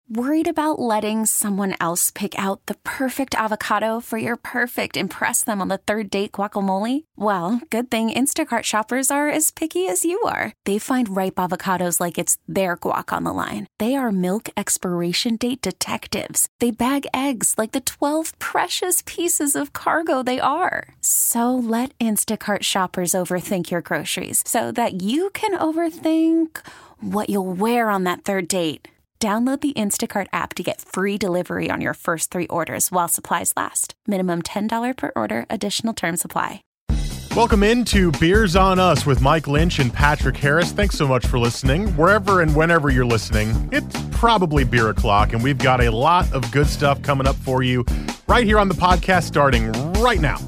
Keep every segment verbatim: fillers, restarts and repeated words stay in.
Worried about letting someone else pick out the perfect avocado for your perfect impress them on the third date guacamole? Well, good thing Instacart shoppers are as picky as you are. They find ripe avocados like it's their guac on the line. They are milk expiration date detectives. They bag eggs like the twelve precious pieces of cargo they are. So let Instacart shoppers overthink your groceries so that you can overthink what you'll wear on that third date. Download the Instacart app to get free delivery on your first three orders while supplies last. Minimum ten dollars per order. Additional terms apply. Welcome into Beers on Us with Mike Lynch and Patrick Harris. Thanks so much for listening. Wherever and whenever you're listening, it's probably beer o'clock, and we've got a lot of good stuff coming up for you right here on the podcast starting right now.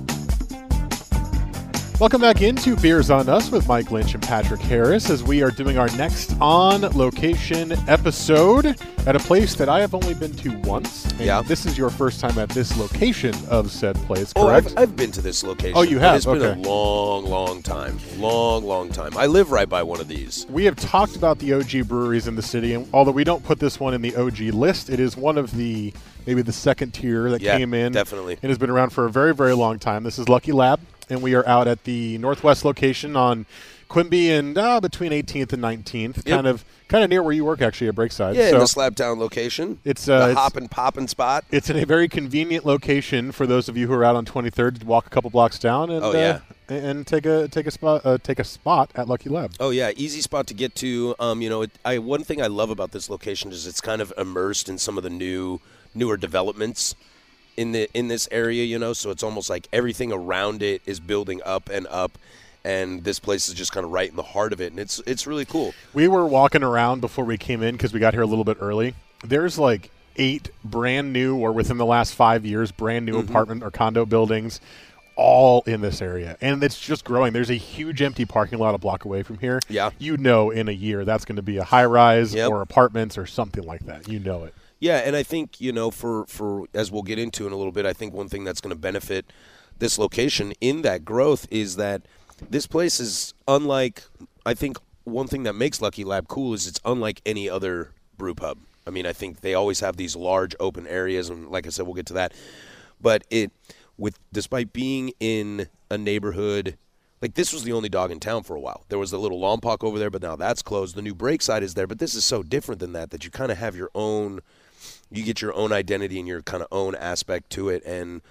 Welcome back into Beers on Us with Mike Lynch and Patrick Harris as we are doing our next on-location episode at a place that I have only been to once. And yeah. This is your first time at this location of said place, correct? Oh, I've, I've been to this location. Oh, you have? It's okay. been a long, long time. Long, long time. I live right by one of these. We have talked about the O G breweries in the city, and although we don't put this one in the O G list, it is one of the, maybe the second tier that yeah, came in. Definitely. And has been around for a very, very long time. This is Lucky Lab. And we are out at the Northwest location on Quimby and uh, between eighteenth and nineteenth, yep. kind of kind of near where you work, actually, at Breakside. Yeah, so in the Slabtown location. It's uh, the it's, hop and poppin' spot. It's in a very convenient location for those of you who are out on twenty-third to walk a couple blocks down and oh, yeah. uh, and take a take a spot uh, take a spot at Lucky Lab. Oh yeah, easy spot to get to. Um, you know, it, I one thing I love about this location is it's kind of immersed in some of the new newer developments in the in this area, you know, so it's almost like everything around it is building up and up, and this place is just kind of right in the heart of it, and it's it's really cool. We were walking around before we came in because we got here a little bit early. There's like eight brand new, or within the last five years, brand new mm-hmm. apartment or condo buildings all in this area, and it's just growing. There's a huge empty parking lot a block away from here. Yeah. You know in a year that's going to be a high-rise yep. or apartments or something like that. You know it. Yeah, and I think, you know, for, for as we'll get into in a little bit, I think one thing that's going to benefit this location in that growth is that this place is unlike, I think one thing that makes Lucky Lab cool is it's unlike any other brew pub. I mean, I think they always have these large open areas, and like I said, we'll get to that. But it, with despite being in a neighborhood, like this was the only dog in town for a while. There was a little Lompoc over there, but now that's closed. The new Breakside is there, but this is so different than that, that you kind of have your own, you get your own identity and your kind of own aspect to it. And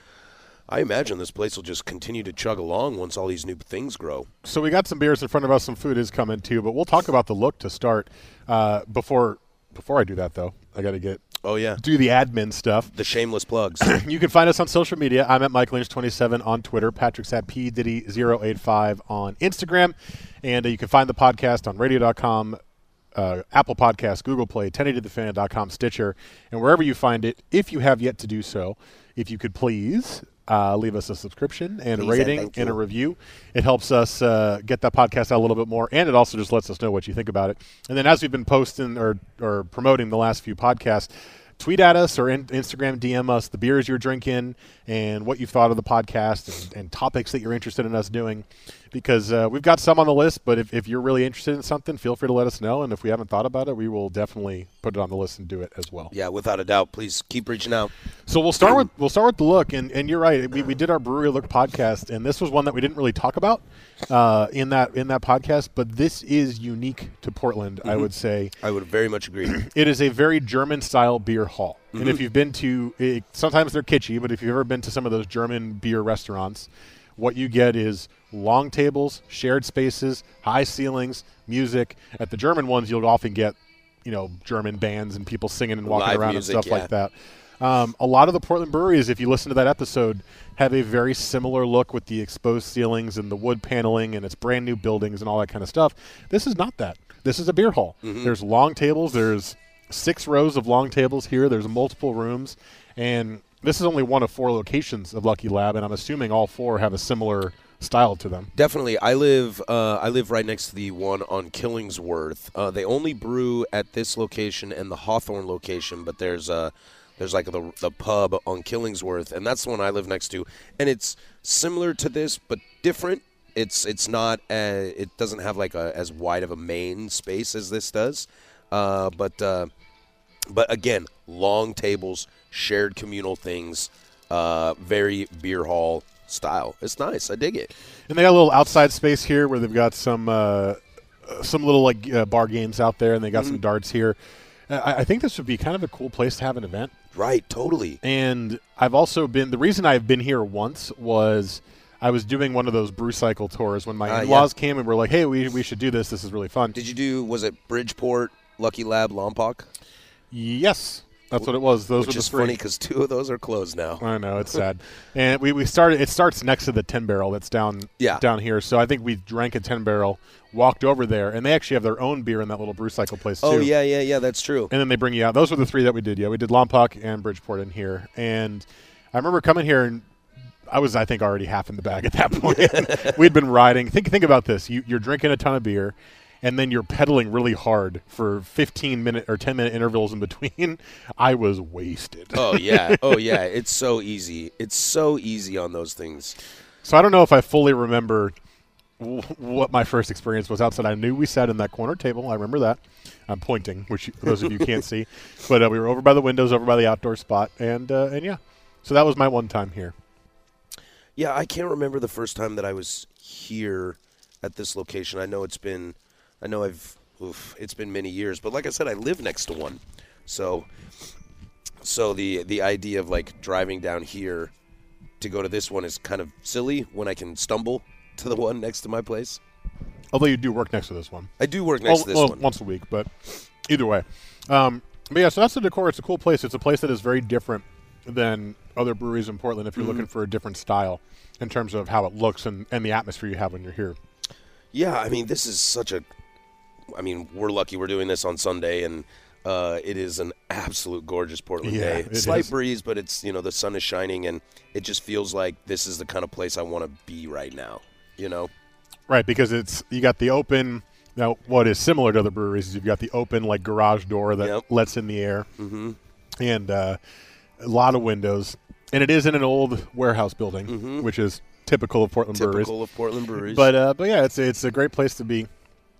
I imagine this place will just continue to chug along once all these new things grow. So we got some beers in front of us. Some food is coming too, but we'll talk about the look to start. Uh, before before I do that, though, I got to get oh yeah do the admin stuff. The shameless plugs. You can find us on social media. I'm at Mike Lynch twenty-seven on Twitter. Patrick's at P Diddy zero eight five on Instagram. And uh, you can find the podcast on radio dot com, uh, Apple Podcasts, Google Play, ten eighty the fan dot com, Stitcher, and wherever you find it. If you have yet to do so, if you could please uh, leave us a subscription and please a rating and, and a review. It helps us uh, get that podcast out a little bit more, and it also just lets us know what you think about it. And then as we've been posting or, or promoting the last few podcasts, tweet at us or in Instagram D M us the beers you're drinking and what you've thought of the podcast and, and topics that you're interested in us doing, because uh, we've got some on the list, but if, if you're really interested in something, feel free to let us know, and if we haven't thought about it, we will definitely put it on the list and do it as well. Yeah, without a doubt. Please keep reaching out. So we'll start with we'll start with the look, and, and you're right. We we did our Brewery Look podcast, and this was one that we didn't really talk about uh, in that in that podcast, but this is unique to Portland, mm-hmm. I would say. I would very much agree. It is a very German-style beer hall. Mm-hmm. And if you've been to it, sometimes they're kitschy, but if you've ever been to some of those German beer restaurants, what you get is long tables, shared spaces, high ceilings, music. At the German ones, you'll often get, you know, German bands and people singing and walking Live around music, and stuff yeah. like that. Um, a lot of the Portland breweries, if you listen to that episode, have a very similar look with the exposed ceilings and the wood paneling and its brand new buildings and all that kind of stuff. This is not that. This is a beer hall. Mm-hmm. There's long tables. There's six rows of long tables here. There's multiple rooms. And this is only one of four locations of Lucky Lab, and I'm assuming all four have a similar style to them. Definitely. I live uh, I live right next to the one on Killingsworth. Uh, they only brew at this location and the Hawthorne location, but there's a There's like the the pub on Killingsworth, and that's the one I live next to. And it's similar to this, but different. It's it's not a, it doesn't have like a as wide of a main space as this does, uh, but uh, But again, long tables, shared communal things, uh, very beer hall style. It's nice. I dig it. And they got a little outside space here where they've got some uh, some little like uh, bar games out there, and they got mm-hmm. some darts here. I, I think this would be kind of a cool place to have an event. Right, totally. And I've also been – the reason I've been here once was I was doing one of those brew cycle tours when my uh, in-laws yeah. came and were like, hey, we we should do this. This is really fun. Did you do – was it Bridgeport, Lucky Lab, Lompoc? Yes. That's what it was. Those Which were the is three. funny because two of those are closed now. I know, it's sad. And we, we started. It starts next to the ten barrel that's down yeah. down here. So I think we drank a ten barrel, walked over there, and they actually have their own beer in that little brew cycle place too. Oh yeah, yeah, yeah. That's true. And then they bring you out. Those were the three that we did. Yeah, we did Lompoc and Bridgeport in here. And I remember coming here and I was, I think, already half in the bag at that point. We'd been riding. Think think about this. You, you're drinking a ton of beer. And then you're pedaling really hard for fifteen minute or ten minute intervals in between. I was wasted. Oh yeah, oh yeah. It's so easy. It's so easy on those things. So I don't know if I fully remember w- what my first experience was outside. I knew we sat in that corner table. I remember that. I'm pointing, which for those of you can't see, but uh, we were over by the windows, over by the outdoor spot, and uh, and yeah. So that was my one time here. Yeah, I can't remember the first time that I was here at this location. I know it's been. I know I've, oof, it's been many years, but like I said, I live next to one. So so the the idea of like driving down here to go to this one is kind of silly when I can stumble to the one next to my place. Although you do work next to this one. I do work next well, to this well, one. Once a week, but either way. Um, but yeah, so that's the decor. It's a cool place. It's a place that is very different than other breweries in Portland if you're mm-hmm. looking for a different style in terms of how it looks and, and the atmosphere you have when you're here. Yeah, I mean, this is such a... I mean, we're lucky we're doing this on Sunday, and uh, it is an absolute gorgeous Portland yeah, day. Slight is. breeze, but it's, you know, the sun is shining, and it just feels like this is the kind of place I want to be right now, you know? Right, because it's you got the open, now what is similar to other breweries is you've got the open, like, garage door that yep. lets in the air, mm-hmm. and uh, a lot of windows. And it is in an old warehouse building, mm-hmm. which is typical of Portland typical breweries. Typical of Portland breweries. But, uh, but yeah, it's, it's a great place to be.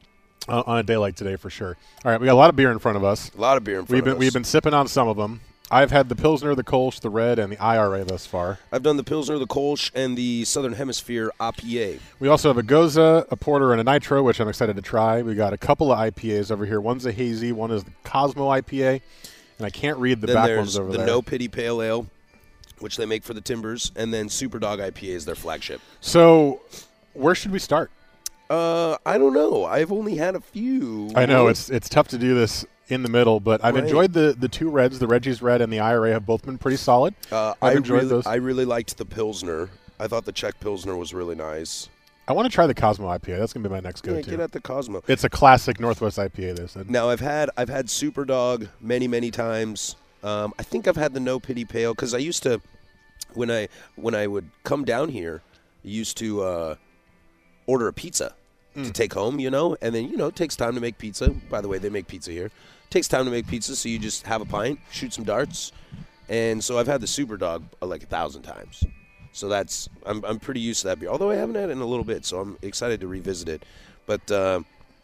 Uh, on a day like today, for sure. All right, we got a lot of beer in front of us. A lot of beer in front we've been, of us. We've been sipping on some of them. I've had the Pilsner, the Kolsch, the Red, and the I R A thus far. I've done the Pilsner, the Kolsch, and the Southern Hemisphere I P A. We also have a Goza, a Porter, and a Nitro, which I'm excited to try. We got a couple of I P As over here. One's a hazy, one is the Cosmo I P A, and I can't read the then back ones over the there. No Pity Pale Ale, which they make for the Timbers, and then Superdog I P A is their flagship. So where should we start? Uh, I don't know. I've only had a few. I know it's it's tough to do this in the middle, but I've right. enjoyed the, the two Reds. The Reggie's Red and the I R A have both been pretty solid. Uh, I've I enjoyed really, those. I really liked the Pilsner. I thought the Czech Pilsner was really nice. I want to try the Cosmo I P A. That's gonna be my next yeah, go-to. Get at the Cosmo. It's a classic Northwest I P A. They said. Now I've had I've had Superdog many many times. Um, I think I've had the No Pity Pale because I used to when I when I would come down here, I used to uh, order a pizza. To take home, you know, and then, you know, it takes time to make pizza. By the way, they make pizza here. It takes time to make pizza, so you just have a pint, shoot some darts. And so I've had the Superdog uh, like a thousand times. So that's, I'm I'm pretty used to that beer. Although I haven't had it in a little bit, so I'm excited to revisit it. But, uh,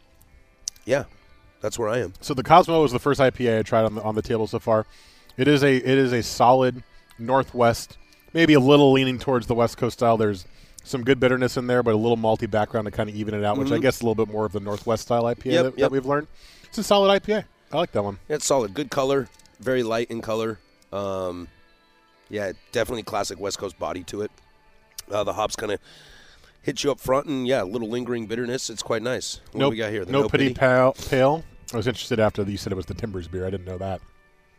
yeah, that's where I am. So the Cosmo was the first I P A I tried on the, on the table so far. It is a it is a solid Northwest, maybe a little leaning towards the West Coast style. There's some good bitterness in there, but a little malty background to kind of even it out, mm-hmm. which I guess is a little bit more of the Northwest style I P A yep, that, yep. that we've learned. It's a solid I P A. I like that one. Yeah, it's solid. Good color. Very light in color. Um, yeah, definitely classic West Coast body to it. Uh, the hops kind of hit you up front, and, yeah, a little lingering bitterness. It's quite nice. What nope, do we got here? The no, no Pity Pity pale, pale. I was interested after you said it was the Timbers beer. I didn't know that.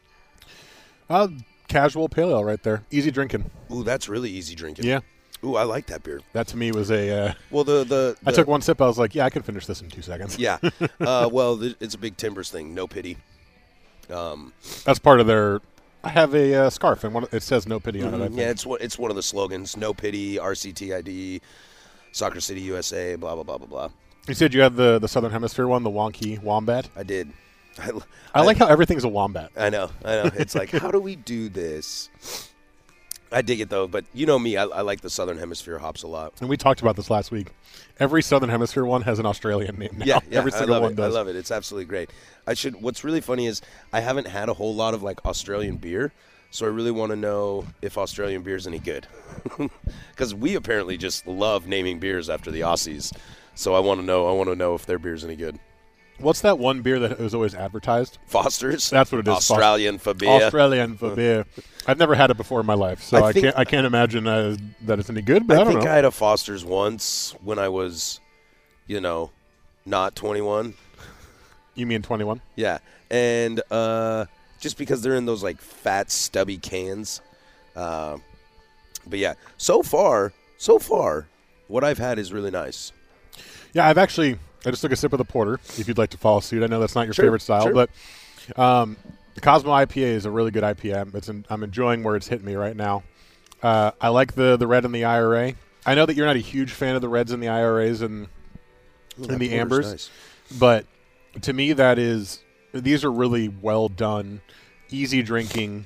Uh, casual pale ale right there. Easy drinking. Ooh, that's really easy drinking. Yeah. Ooh, I like that beer. That to me was a. Uh, well, the, the, the I took one sip. I was like, yeah, I can finish this in two seconds. Yeah. uh, well, th- it's a big Timbers thing. No Pity. Um, That's part of their. I have a uh, scarf and one, it says "No Pity" on mm-hmm. it. I think. Yeah, it's one. It's one of the slogans. No Pity. R C T I D. Soccer City, U S A. Blah blah blah blah blah. You said you had the the Southern Hemisphere one, the wonky wombat. I did. I, I like I, how everything's a wombat. I know. I know. It's like, how do we do this? I dig it, though. But you know me. I, I like the Southern Hemisphere hops a lot. And we talked about this last week. Every Southern Hemisphere one has an Australian name now. Yeah, yeah Every single I love one it. does. I love it. It's absolutely great. I should. What's really funny is I haven't had a whole lot of, like, Australian beer, so I really want to know if Australian beer is any good. Because we apparently just love naming beers after the Aussies. So I want to know. I want to know if their beer is any good. What's that one beer that was always advertised? Foster's. That's what it is. Australian for beer. Australian for beer. I've never had it before in my life, so I, I think- can't. I can't imagine uh, that it's any good. But I, I don't think know. I had a Foster's once when I was, you know, not twenty-one. You mean twenty-one? Yeah, and uh, just because they're in those like fat, stubby cans. Uh, but yeah, so far, so far, what I've had is really nice. Yeah, I've actually. I just took a sip of the porter. If you'd like to follow suit, I know that's not your Sure, favorite style, sure. but um, the Cosmo I P A is a really good I P A. It's in, I'm enjoying where it's hitting me right now. Uh, I like the the red in the I R A. I know that you're not a huge fan of the reds and the I R As and Ooh, and that the porter's ambers, nice. but to me, that is these are really well done, easy drinking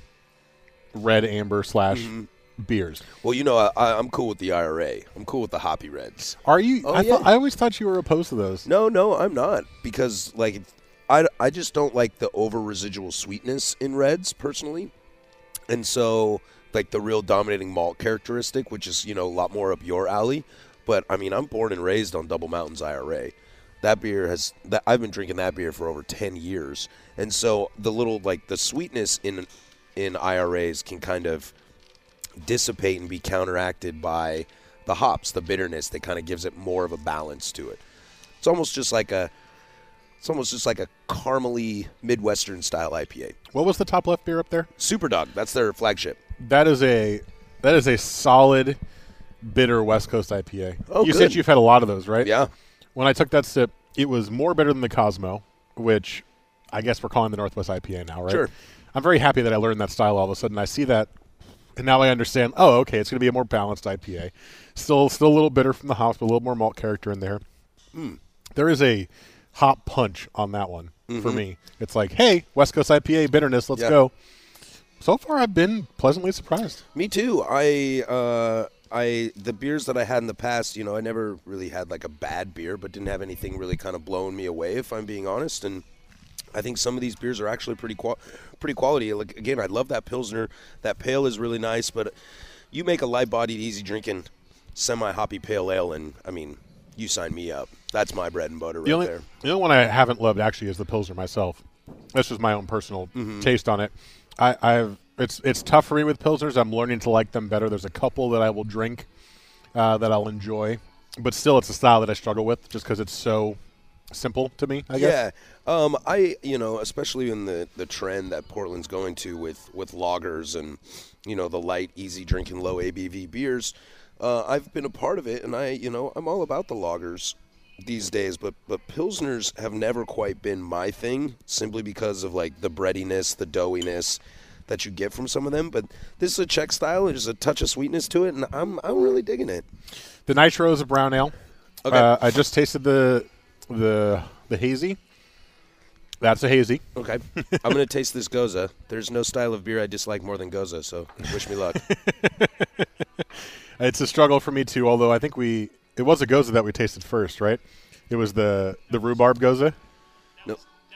red amber slash Mm-hmm. beers. Well, you know, I, I- I'm cool with the I R A. I'm cool with the hoppy reds. Are you? Oh, I, yeah. thought, I always thought you were opposed to those. No, no, I'm not because like I, I just don't like the over residual sweetness in reds personally, and so like the real dominating malt characteristic, which is you know a lot more up your alley. But I mean, I'm born and raised on Double Mountain's I R A. That beer has that I've been drinking that beer for over ten years, and so the little like the sweetness in in I R As can kind of dissipate and be counteracted by the hops, the bitterness that kind of gives it more of a balance to it. It's almost just like a it's almost just like a caramely Midwestern style I P A. What was the top left beer up there? Superdog, that's their flagship. That is a that is a solid bitter West Coast I P A. Oh, you good. said you've had a lot of those, right? Yeah. When I took that sip, it was more bitter than the Cosmo, which I guess we're calling the Northwest I P A now, right? Sure. I'm very happy that I learned that style all of a sudden. I see that, and now I understand, oh, okay, it's going to be a more balanced I P A. Still still a little bitter from the hops, but a little more malt character in there. Mm. There is a hop punch on that one for Mm-hmm. me. It's like, hey, West Coast I P A bitterness, let's Yeah. go. So far, I've been pleasantly surprised. Me too. I uh I the beers that I had in the past, you know, I never really had like a bad beer, but didn't have anything really kind of blowing me away, if I'm being honest. And I think some of these beers are actually pretty qual- pretty quality. Like again, I love that Pilsner. That pale is really nice, but you make a light-bodied, easy-drinking, semi-hoppy pale ale, and I mean, you sign me up. That's my bread and butter right The only, there. the only one I haven't loved actually is the Pilsner myself. That's just my own personal Mm-hmm. taste on it. I, I've it's it's tough for me with Pilsners. I'm learning to like them better. There's a couple that I will drink uh, that I'll enjoy, but still, it's a style that I struggle with just because it's so simple to me, I guess. Yeah, um, I you know, especially in the, the trend that Portland's going to with, with lagers and you know the light, easy drinking, low A B V beers. Uh, I've been a part of it, and I you know I'm all about the lagers these days. But but pilsners have never quite been my thing, simply because of like the breadiness, the doughiness that you get from some of them. But this is a Czech style. There's a touch of sweetness to it, and I'm I'm really digging it. The Nitro is a brown ale. Okay. Uh, I just tasted the the the hazy. That's a hazy. Okay, I'm gonna taste this Goza. There's no style of beer I dislike more than Goza, so wish me luck. It's a struggle for me too. Although I think we it was a Goza that we tasted first, right? It was the the rhubarb Goza. No.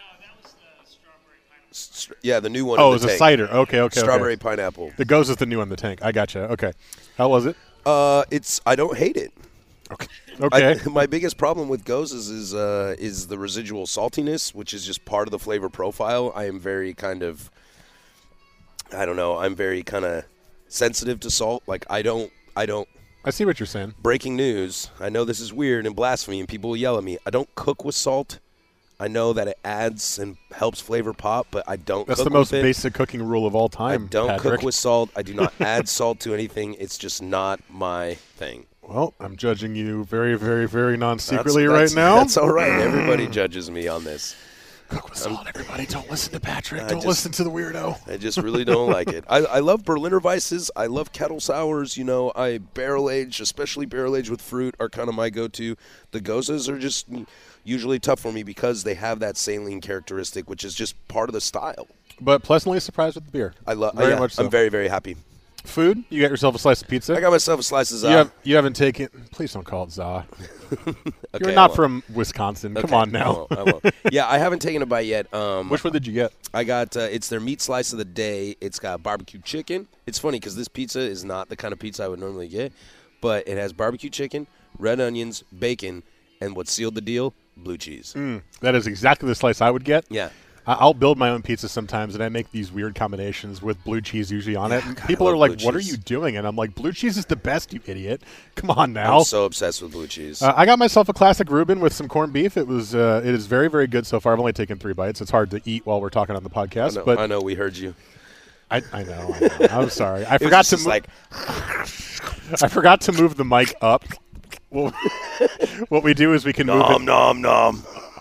Str- Yeah, the new one. Oh, in it was the a tank. cider. Okay, okay, Strawberry okay. pineapple. The Goza's the new one in the tank. I gotcha. Okay, how was it? Uh, it's. I don't hate it. Okay. Okay. I, my biggest problem with Gozas is uh, is the residual saltiness, which is just part of the flavor profile. I am very kind of. I don't know. I'm very kind of sensitive to salt. Like I don't. I don't. I see what you're saying. Breaking news. I know this is weird and blasphemy, and people will yell at me. I don't cook with salt. I know that it adds and helps flavor pop, but I don't That's cook the most with it. basic cooking rule of all I time. don't Patrick. cook with salt. I do not add salt to anything. It's just not my thing. Well, I'm judging you very, very, very non-secretly That's- right now. That's all right. Everybody judges me on this. Cook with salt, everybody. Don't listen to Patrick. I Don't just- listen to the weirdo. I just really don't like it. I, I love Berliner Weisses. I love kettle sours. You know, I barrel age, especially barrel aged with fruit, are kind of my go-to. The Gozas are just usually tough for me because they have that saline characteristic, which is just part of the style. But pleasantly surprised with the beer. I love. Very yeah, much so. I'm very very happy. Food? You got yourself a slice of pizza? I got myself a slice of za. You, have, you haven't taken – please don't call it za. Okay, You're not from Wisconsin. Okay, Come on now. I won't, I won't. Yeah, I haven't taken a bite yet. Um, Which one did you get? I got uh, – it's their meat slice of the day. It's got barbecue chicken. It's funny because this pizza is not the kind of pizza I would normally get, but it has barbecue chicken, red onions, bacon, and what sealed the deal, blue cheese. Mm, that is exactly the slice I would get. Yeah. I'll build my own pizza sometimes, and I make these weird combinations with blue cheese usually on it. And God, people I are love like, blue what are cheese. you doing? And I'm like, blue cheese is the best, you idiot. Come on now. I'm so obsessed with blue cheese. Uh, I got myself a classic Reuben with some corned beef. It was, uh, it is very, very good so far. I've only taken three bites. It's hard to eat while we're talking on the podcast. I know, but I know we heard you. I, I know. I know. I'm sorry. I forgot to mo- like. I forgot to move the mic up. Well, what we do is we can move it. Nom, nom, nom.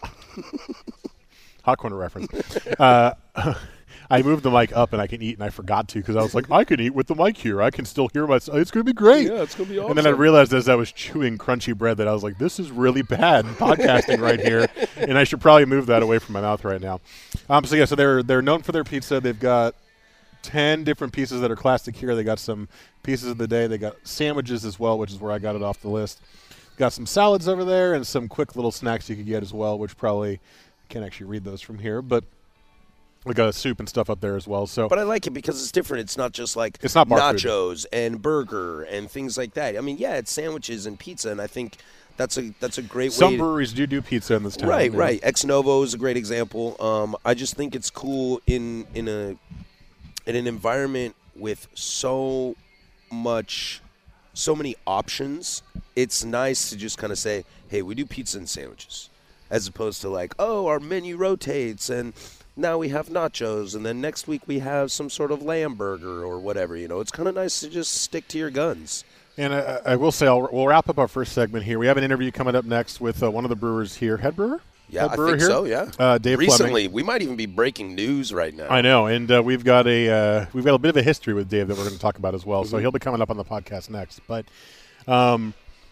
Hot corner reference. Uh, I moved the mic up and I can eat, and I forgot to because I was like, I can eat with the mic here. I can still hear myself. It's going to be great. Yeah, it's going to be awesome. And then I realized as I was chewing crunchy bread that I was like, this is really bad podcasting right here, and I should probably move that away from my mouth right now. Um, so, yeah, so they're, they're known for their pizza. They've got ten different pieces that are classic here. They got some pieces of the day. They got sandwiches as well, which is where I got it off the list. Got some salads over there and some quick little snacks you could get as well, which probably – can't actually read those from here, but we got a soup and stuff up there as well. So, but I like it because it's different. It's not just like it's not bar nachos food. and burger and things like that. I mean, yeah, it's sandwiches and pizza, and I think that's a that's a great Some way. Some breweries do do pizza in this town. Right, yeah. right. Ex Novo is a great example. Um, I just think it's cool in in a in an environment with so much, so many options. It's nice to just kind of say, hey, we do pizza and sandwiches. As opposed to like, oh, our menu rotates, and now we have nachos, and then next week we have some sort of lamb burger or whatever. You know, it's kind of nice to just stick to your guns. And I, I will say, I'll, we'll wrap up our first segment here. We have an interview coming up next with uh, one of the brewers here, head brewer. Yeah, head I brewer think here? so. Yeah, uh, Dave Recently, Fleming. we might even be breaking news right now. I know, and uh, we've got a uh, we've got a bit of a history with Dave that we're going to talk about as well. Mm-hmm. So he'll be coming up on the podcast next. But um,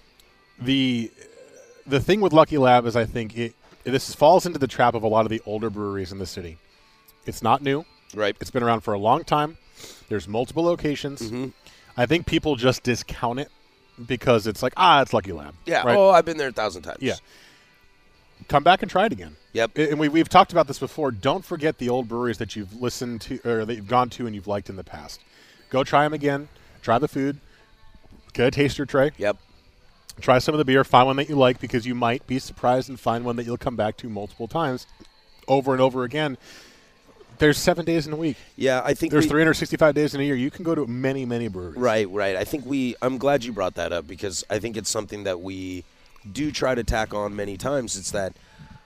the the thing with Lucky Lab is, I think it. This falls into the trap of a lot of the older breweries in the city. It's not new. Right. It's been around for a long time. There's multiple locations. Mm-hmm. I think people just discount it because it's like, ah, it's Lucky Lab. Yeah. Right? Oh, I've been there a thousand times. Yeah. Come back and try it again. Yep. And we, we've talked about this before. Don't forget the old breweries that you've listened to or that you've gone to and you've liked in the past. Go try them again. Try the food. Get a taster tray. Yep. Try some of the beer. Find one that you like because you might be surprised and find one that you'll come back to multiple times over and over again. There's seven days in a week. Yeah, I think There's we, three hundred sixty-five days in a year. You can go to many, many breweries. Right, right. I think we – I'm glad you brought that up because I think it's something that we do try to tack on many times. It's that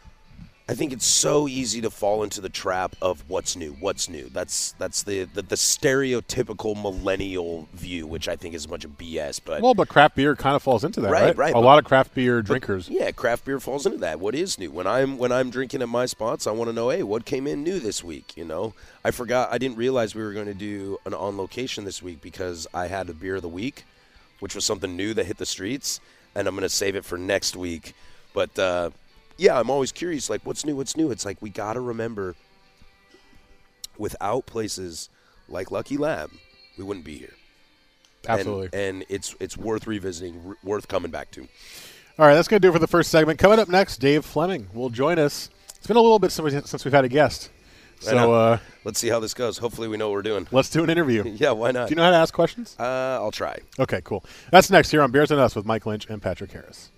I think it's so easy to fall into the trap of what's new, what's new. That's that's the, the, the stereotypical millennial view, which I think is a bunch of B S. But Well, but craft beer kind of falls into that, Right, right? right, A but- lot of craft beer drinkers. Yeah, craft beer falls into that. What is new? When I'm when I'm drinking at my spots, I want to know, hey, what came in new this week? You know, I forgot, I didn't realize we were going to do an on location this week because I had a beer of the week, which was something new that hit the streets, and I'm going to save it for next week. But uh, yeah, I'm always curious, like, what's new? What's new? It's like we got to remember, without places like Lucky Lab, we wouldn't be here. Absolutely. And, and it's it's worth revisiting, r- worth coming back to. All right, that's going to do it for the first segment. Coming up next, Dave Fleming will join us. It's been a little bit since, we, since we've had a guest. I know. So uh, Let's see how this goes. Hopefully we know what we're doing. let's do an interview. Do Yeah, why not? you know how to ask questions? Uh, I'll try. Okay, cool. That's next here on Beers and Us with Mike Lynch and Patrick Harris.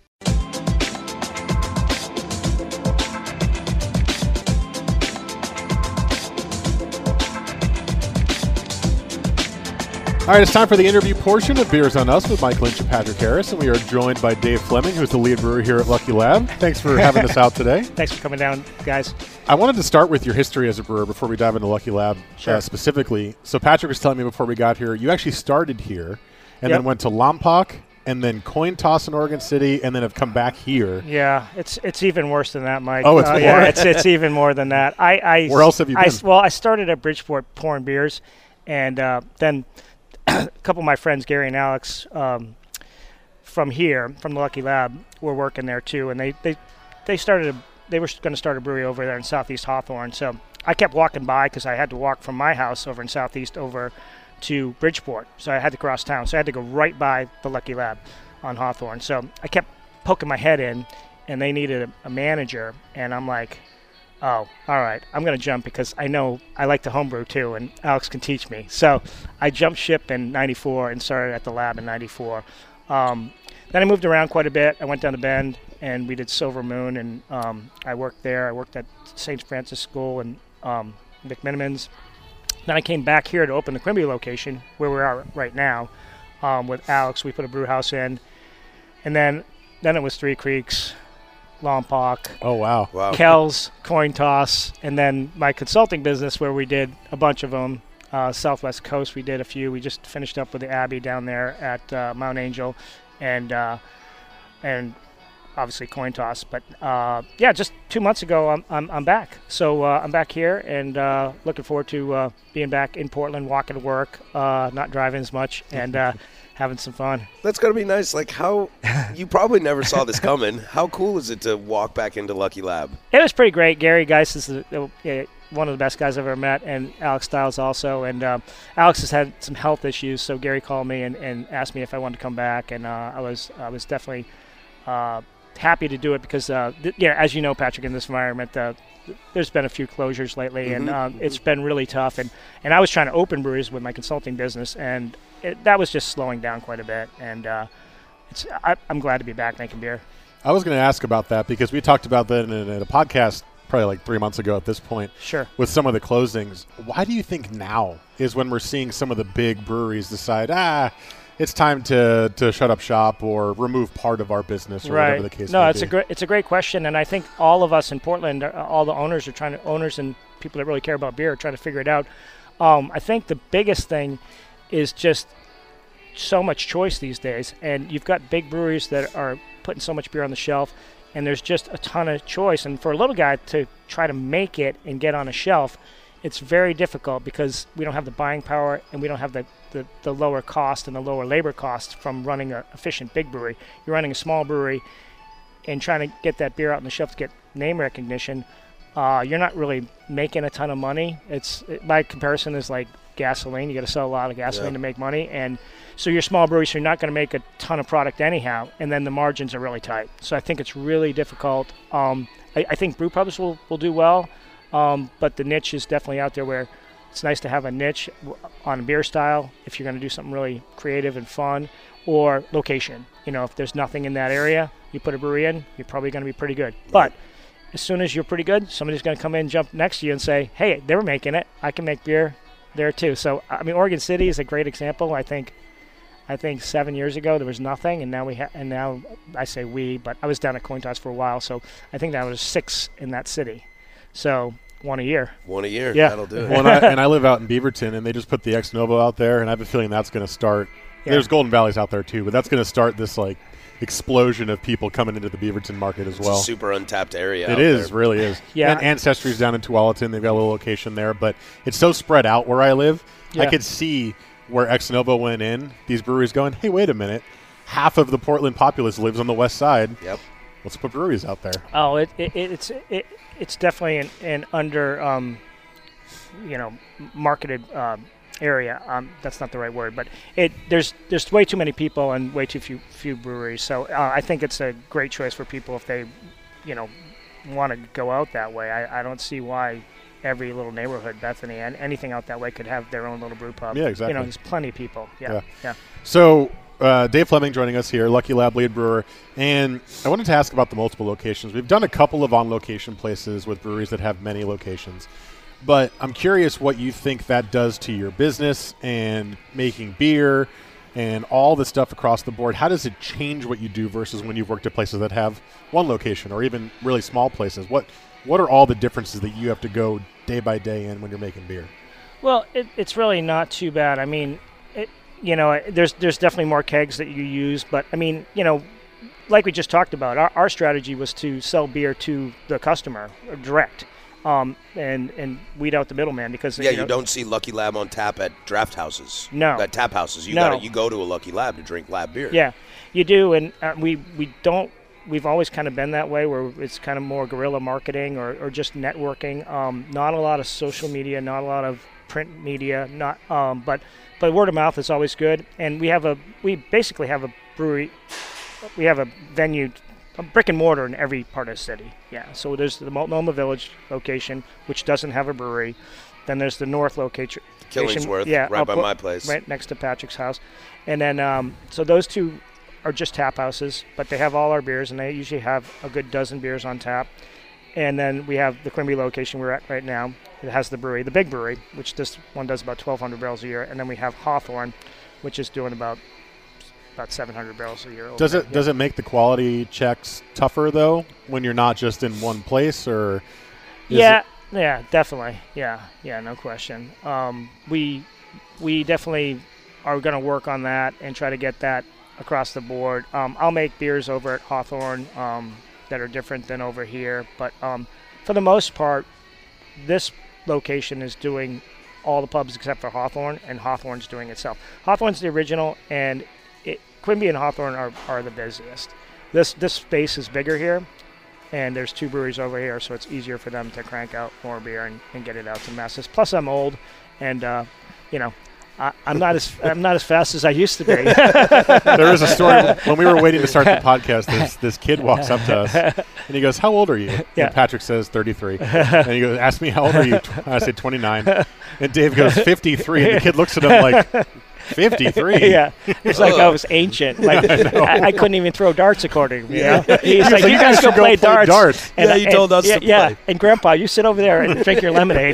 All right, it's time for the interview portion of Beers on Us with Mike Lynch and Patrick Harris, and we are joined by Dave Fleming, who's the lead brewer here at Lucky Lab. Thanks for having us out today. Thanks for coming down, guys. I wanted to start with your history as a brewer before we dive into Lucky Lab Sure. uh, specifically. So Patrick was telling me before we got here, you actually started here and Yep. then went to Lompoc and then coin toss in Oregon City and then have come back here. Yeah, it's it's even worse than that, Mike. Oh, it's uh, more? yeah, it's it's even more than that. I, I Where else have you I, been? Well, I started at Bridgeport pouring beers, and uh, then a couple of my friends, Gary and Alex, um, from here, from the Lucky Lab, were working there too, and they they they started a, they were going to start a brewery over there in Southeast Hawthorne. So I kept walking by because I had to walk from my house over in Southeast over to Bridgeport, so I had to cross town. So I had to go right by the Lucky Lab on Hawthorne. So I kept poking my head in, and they needed a, a manager, and I'm like, oh, all right, I'm going to jump because I know I like to homebrew too, and Alex can teach me. So I jumped ship in ninety-four and started at the lab in ninety-four. Um, then I moved around quite a bit. I went down to Bend, and we did Silver Moon, and um, I worked there. I worked at Saint Francis School and um, McMinimans. Then I came back here to open the Quimby location, where we are right now, um, with Alex. We put a brew house in. And then then it was Three Creeks, Lompoc, Oh, wow. Wow. Kells, Coin Toss, and then my consulting business where we did a bunch of them. Uh, Southwest Coast, we did a few. We just finished up with the Abbey down there at uh, Mount Angel, and uh, and obviously Coin Toss. But uh, yeah, just two months ago, I'm I'm, I'm back. So uh, I'm back here, and uh, looking forward to uh, being back in Portland, walking to work, uh, not driving as much, and uh, having some fun. That's gotta be nice. Like, how you probably never saw this coming. How cool is it to walk back into Lucky Lab? It was pretty great. Gary Geis is the, uh, one of the best guys I've ever met, and Alex Stiles also. And uh, Alex has had some health issues, so Gary called me and, and asked me if I wanted to come back, and uh, I was I was definitely uh, happy to do it because, uh, th- yeah, as you know, Patrick, in this environment, uh, there's been a few closures lately, Mm-hmm. and um, it's been really tough. And, and I was trying to open breweries with my consulting business, and it, that was just slowing down quite a bit. And uh, it's I, I'm glad to be back making beer. I was going to ask about that because we talked about that in a, in a podcast probably like three months ago at this point. Sure. With some of the closings. Why do you think now is when we're seeing some of the big breweries decide, ah, it's time to, to shut up shop or remove part of our business or right. whatever the case no, may it's be? a great it's a great question, and I think all of us in Portland, uh, all the owners are trying to owners and people that really care about beer are trying to figure it out. Um, I think the biggest thing is just so much choice these days, and you've got big breweries that are putting so much beer on the shelf, and there's just a ton of choice. And for a little guy to try to make it and get on a shelf, it's very difficult because we don't have the buying power and we don't have the, the, the lower cost and the lower labor cost from running an efficient big brewery. You're running a small brewery and trying to get that beer out on the shelf to get name recognition. Uh, you're not really making a ton of money. It's it, my comparison is like gasoline. You got to sell a lot of gasoline Yeah. to make money, and so you're small brewery, so you're not going to make a ton of product anyhow, and then the margins are really tight. So I think it's really difficult. Um, I, I think brew pubs will, will do well, um, but the niche is definitely out there where it's nice to have a niche on a beer style if you're going to do something really creative and fun, or location. You know, if there's nothing in that area, you put a brewery in, you're probably going to be pretty good. But as soon as you're pretty good, somebody's going to come in, jump next to you and say, hey, they were making it. I can make beer there too. So, I mean, Oregon City is a great example. I think I think seven years ago there was nothing, and now we ha- and now I say we, but I was down at Coin Toss for a while, so I think that was six in that city. So one a year. One a year. Yeah. That'll do it. Well, and, I, and I live out in Beaverton, and they just put the Ex Novo out there, and I have a feeling that's going to start. Yeah. There's Golden Valley's out there too, but that's going to start this like explosion of people coming into the Beaverton market as It's well. a super untapped area. It out is, there. really is. Yeah. And Ancestry's down in Tualatin. They've got a little location there, but it's so spread out where I live. I Yeah. could see where Ex Novo went in, these breweries going, hey, wait a minute. Half of the Portland populace lives on the west side. Yep. Let's put breweries out there. Oh, it, it it's it, it's definitely an, an under um, you know marketed um, area. Um, that's not the right word, but it there's there's way too many people and way too few few breweries. So uh, I think it's a great choice for people if they, you know, want to go out that way. I, I don't see why every little neighborhood, Bethany, and anything out that way could have their own little brew pub. Yeah, exactly. You know, there's plenty of people. Yeah, Yeah. yeah. So uh, Dave Fleming joining us here, Lucky Lab lead brewer. And I wanted to ask about the multiple locations. We've done a couple of on-location places with breweries that have many locations. But I'm curious what you think that does to your business and making beer and all the stuff across the board. How does it change what you do versus when you've worked at places that have one location or even really small places? What what are all the differences that you have to go day by day in when you're making beer? Well, it, it's really not too bad. I mean, it, you know, there's there's definitely more kegs that you use, but I mean, you know, like we just talked about, our, our strategy was to sell beer to the customer direct, um, and and weed out the middleman because Yeah, you, know, you don't see Lucky Lab on tap at draft houses. No. At tap houses. You No. gotta you go to a Lucky Lab to drink lab beer. Yeah, you do, and uh, we we don't. We've always kind of been that way, where it's kind of more guerrilla marketing or, or just networking. Um, not a lot of social media, not a lot of print media, not um, but but word of mouth is always good. And we have a we basically have a brewery, we have a venue, a brick and mortar in every part of the city. Yeah, so there's the Multnomah Village location, which doesn't have a brewery. Then there's the North location, Killingsworth, yeah, right by up- my place, right next to Patrick's house. And then um, so those two are just tap houses, but they have all our beers, and they usually have a good dozen beers on tap. And then we have the Quimby location we're at right now. It has the brewery, the big brewery, which this one does about twelve hundred barrels a year. And then we have Hawthorne, which is doing about about seven hundred barrels a year. over Does there. it Yeah. does it make the quality checks tougher though when you're not just in one place, or is Yeah, it- yeah, definitely. Yeah, yeah, no question. Um, we we definitely are going to work on that and try to get that across the board. Um, I'll make beers over at Hawthorne um, that are different than over here, but um, for the most part, this location is doing all the pubs except for Hawthorne, and Hawthorne's doing itself. Hawthorne's the original, and it, Quimby and Hawthorne are, are the busiest. This this space is bigger here, and there's two breweries over here, so it's easier for them to crank out more beer and, and get it out to masses. Plus, I'm old, and uh, you know, I, I'm not as I'm not as fast as I used to be. There is a story when we were waiting to start the podcast. This this kid walks up to us and he goes, "How old are you?" Yeah. And Patrick says thirty-three. And he goes, "Ask me how old are you?" I say twenty-nine. And Dave goes fifty-three. And the kid looks at him like, fifty-three? Yeah, it's like I was ancient. Like I, I couldn't even throw darts according to me. You know? He's like, like, you guys go should go play play darts. darts. Yeah, he and- told us yeah, to yeah. play. And Grandpa, you sit over there and drink your lemonade.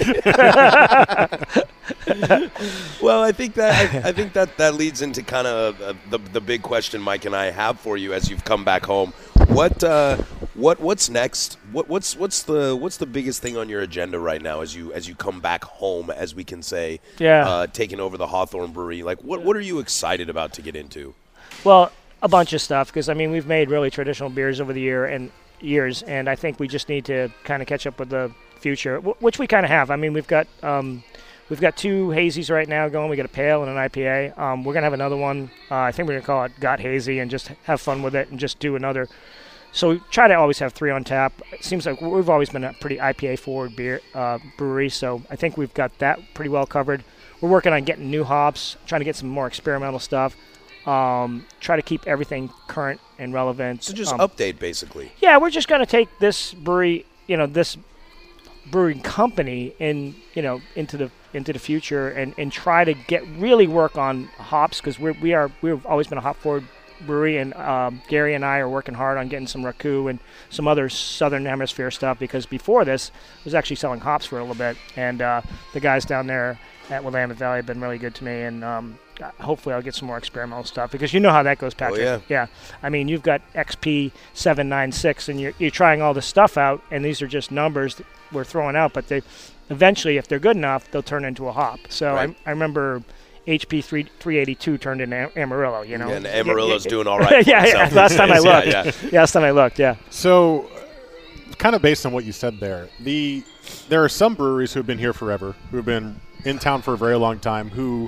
Well, I think that I, I think that that leads into kind of uh, the the big question Mike and I have for you as you've come back home. What uh, what what's next? What what's what's the what's the biggest thing on your agenda right now as you as you come back home, as we can say, Yeah. uh, taking over the Hawthorne Brewery? Like, what what are you excited about to get into? Well, a bunch of stuff, because I mean we've made really traditional beers over the year and years, and I think we just need to kind of catch up with the future, w- which we kind of have. I mean we've got um, we've got two hazies right now going. We got a pale and an I P A. Um, we're gonna have another one. Uh, I think we're gonna call it Got Hazy and just have fun with it and just do another. So we try to always have three on tap. It seems like we've always been a pretty I P A forward beer uh, brewery, so I think we've got that pretty well covered. We're working on getting new hops, trying to get some more experimental stuff. Um, try to keep everything current and relevant. So just um, update basically. Yeah, we're just going to take this brewery, you know, this brewing company, in you know, into the into the future, and, and try to get really work on hops, because we we are we've always been a hop forward brewery, and um, Gary and I are working hard on getting some Raku and some other Southern Hemisphere stuff, because before this I was actually selling hops for a little bit, and uh, the guys down there at Willamette Valley have been really good to me, and um, hopefully I'll get some more experimental stuff, because you know how that goes, Patrick. yeah. Yeah. I mean, you've got X P seven ninety-six, and you're, you're trying all this stuff out, and these are just numbers that we're throwing out, but they eventually, if they're good enough, they'll turn into a hop. So Right. I, I remember H P three eighty-two turned into Am- Amarillo, you know. And Yeah, Amarillo's yeah, doing all right. for yeah, yeah. himself. Last time I Yeah, looked. yeah. Yeah, last time I looked, yeah. So, uh, kind of based on what you said there, the there are some breweries who have been here forever, who have been in town for a very long time, who,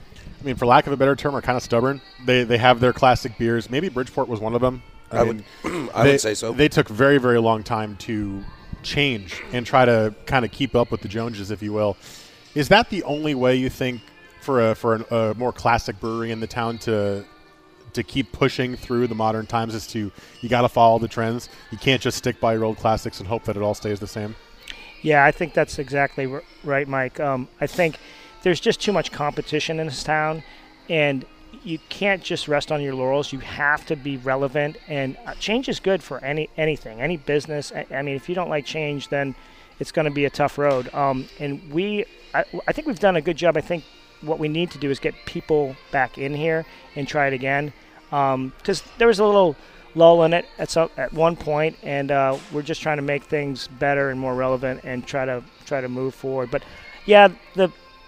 I mean, for lack of a better term, are kind of stubborn. They they have their classic beers. Maybe Bridgeport was one of them. I mean, would I they, would say so. They took very, very long time to change and try to kind of keep up with the Joneses, if you will. Is that the only way you think for a for an, a more classic brewery in the town to to keep pushing through the modern times? Is to you got to follow the trends. You can't just stick by your old classics and hope that it all stays the same. Yeah, I think that's exactly r- right, Mike. Um, I think there's just too much competition in this town, and you can't just rest on your laurels. You have to be relevant, and uh, change is good for any anything, any business. I, I mean, if you don't like change, then it's going to be a tough road. Um, and we, I, I think we've done a good job. I think what we need to do is get people back in here and try it again, because there was a little lull in it at some, at one point, and uh, we're just trying to make things better and more relevant and try to try to move forward. But yeah, the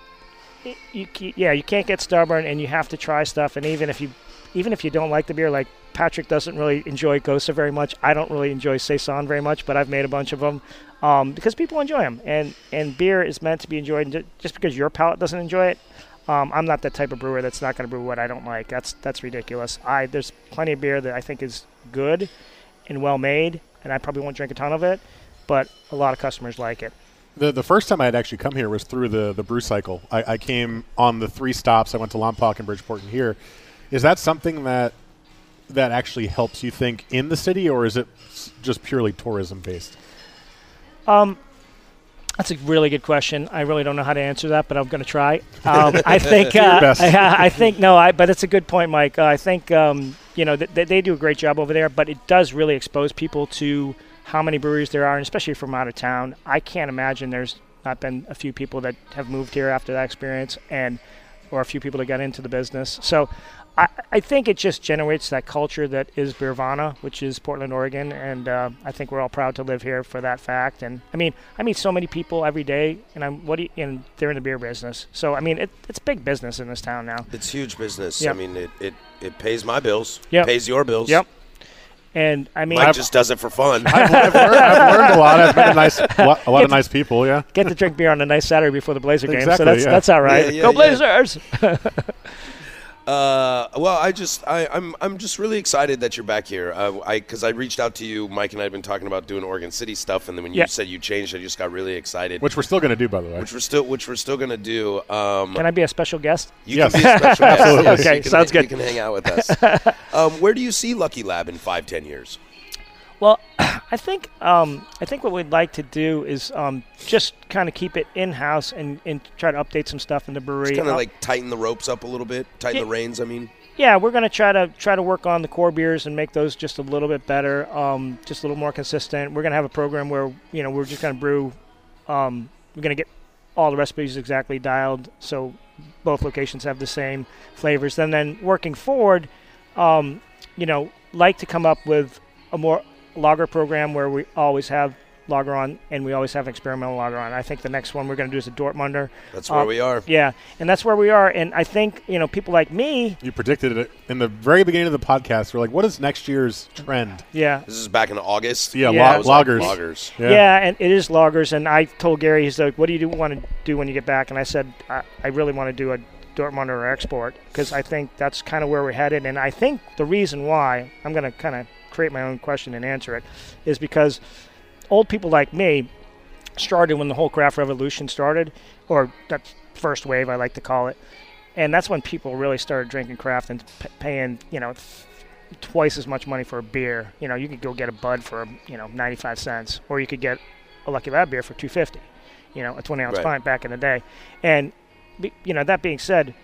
you yeah you can't get stubborn, and you have to try stuff. And even if you even if you don't like the beer, like Patrick doesn't really enjoy Gosa very much. I don't really enjoy Saison very much, but I've made a bunch of them um, because people enjoy them, and and beer is meant to be enjoyed. And just because your palate doesn't enjoy it. Um, I'm not that type of brewer that's not going to brew what I don't like. That's that's ridiculous. I there's plenty of beer that I think is good and well made, and I probably won't drink a ton of it, but a lot of customers like it. The the first time I had actually come here was through the, the brew cycle. I, I came on the three stops. I went to Lompoc and Bridgeport and here. Is that something that that actually helps you think in the city, or is it just purely tourism based? Um, that's a really good question. I really don't know how to answer that, but I'm going to try. Um, I think. Uh, I, I think no. I. But it's a good point, Mike. Uh, I think um, you know th- they do a great job over there, but it does really expose people to how many breweries there are, and especially from out of town. I can't imagine there's not been a few people that have moved here after that experience, and or a few people that got into the business. So I, I think it just generates that culture that is Beervana, which is Portland, Oregon, and uh, I think we're all proud to live here for that fact. And I mean, I meet so many people every day, and I'm what do you, and they're in the beer business. So I mean, it, it's big business in this town now. It's huge business. Yep. I mean, it, it, it pays my bills. Yep. It pays your bills. Yep. And I mean, Mike I've, just does it for fun. I've, I've, learned, I've learned a lot. I've met a nice, a lot, a lot of nice people. Yeah, get to drink beer on a nice Saturday before the Blazer game, exactly, so that's yeah. that's all right. Yeah, yeah, Go yeah. Blazers! Uh, well, I just, I, I'm, I'm just really excited that you're back here. Uh, I, because I reached out to you, Mike and I have been talking about doing Oregon City stuff, and then when you Yeah. said you changed, I just got really excited. which we're still going to do, by the way. Which we're still, which we're still gonna do. Um, Can I be a special guest? you Yes. can be a special guest. Absolutely. Yes, Okay, you can, sounds good. You can hang out with us. um, where do you see Lucky Lab in five, ten years? Well, I think um, I think what we'd like to do is um, just kind of keep it in-house and, and try to update some stuff in the brewery. Just kind of Uh, like tighten the ropes up a little bit, tighten Yeah. the reins. I mean, Yeah, we're gonna try to try to work on the core beers and make those just a little bit better, um, just a little more consistent. We're gonna have a program where you know we're just gonna brew. Um, we're gonna get all the recipes exactly dialed so both locations have the same flavors. Then then working forward, um, you know, like to come up with a more lager program where we always have lager on and we always have experimental lager on. I think the next one we're going to do is a Dortmunder. that's where Um, we are. Yeah, and that's where we are. And I think, you know, people like me, You predicted it in the very beginning of the podcast. We're like, what is next year's trend? yeah, This is back in August. Yeah, Yeah. lo- It was like loggers. Loggers. yeah. and it is lagers. And I told Gary, he's like, what do you do, want to do when you get back? And I said, I, I really want to do a Dortmunder or export because I think that's kind of where we're headed. And I think the reason why, I'm going to kind of create my own question and answer it, is because old people like me started when the whole craft revolution started, or that first wave I like to call it, and that's when people really started drinking craft and p- paying you know th- twice as much money for a beer. You know, you could go get a Bud for you know ninety-five cents, or you could get a Lucky Lab beer for two fifty. You know, a twenty ounce Right. pint back in the day, and be- you know that being said,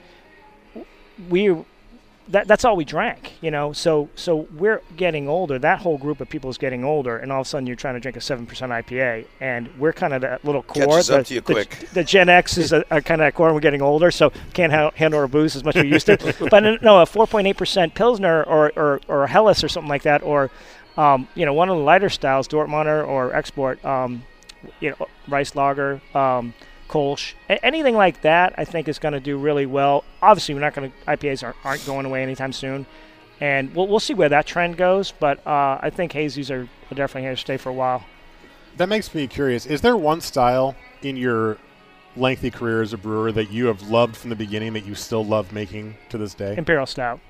we. That, that's all we drank, you know. So so we're getting older. That whole group of people is getting older, and all of a sudden you're trying to drink a seven percent I P A, and we're kind of that little core. Catches the, up to you the- quick. The, Gen X is a, a kind of that core, and we're getting older, so can't ha- handle our booze as much as we used to. But uh, no, a four point eight percent Pilsner or, or or a Helles or something like that, or um, you know one of the lighter styles, Dortmunder or Export, um, you know Rice Lager. Um, Kolsch, A- anything like that, I think is going to do really well. Obviously, we're not going to I P As aren't, aren't going away anytime soon, and we'll we'll see where that trend goes. But uh, I think hazies are, are definitely here to stay for a while. That makes me curious. Is there one style in your lengthy career as a brewer that you have loved from the beginning that you still love making to this day? Imperial Stout.